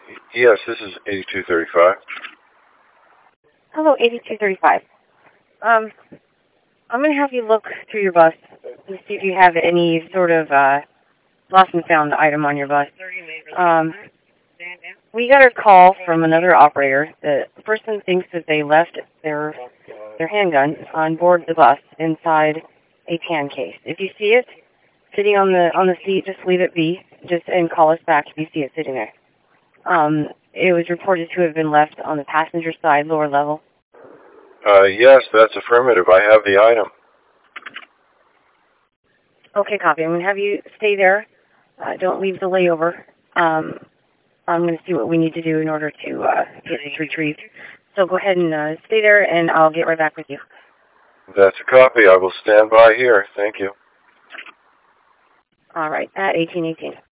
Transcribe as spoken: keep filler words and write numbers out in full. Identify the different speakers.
Speaker 1: Yes, this is eighty-two thirty-five.
Speaker 2: Hello, eighty-two thirty-five. Um, I'm going to have you look through your bus to see if you have any sort of uh, lost and found item on your bus. Um, we got a call from another operator. The person thinks that they left their their handgun on board the bus inside a tan case. If you see it sitting on the on the seat, just leave it be. Just and call us back if you see it sitting there. Um, it was reported to have been left on the passenger side, lower level.
Speaker 1: Uh, yes, that's affirmative. I have the item.
Speaker 2: Okay, copy. I'm going to have you stay there. Uh, don't leave the layover. Um, I'm going to see what we need to do in order to uh, get this retrieved. So go ahead and uh, stay there, and I'll get right back with you.
Speaker 1: That's a copy. I will stand by here. Thank you.
Speaker 2: All right, at eighteen eighteen.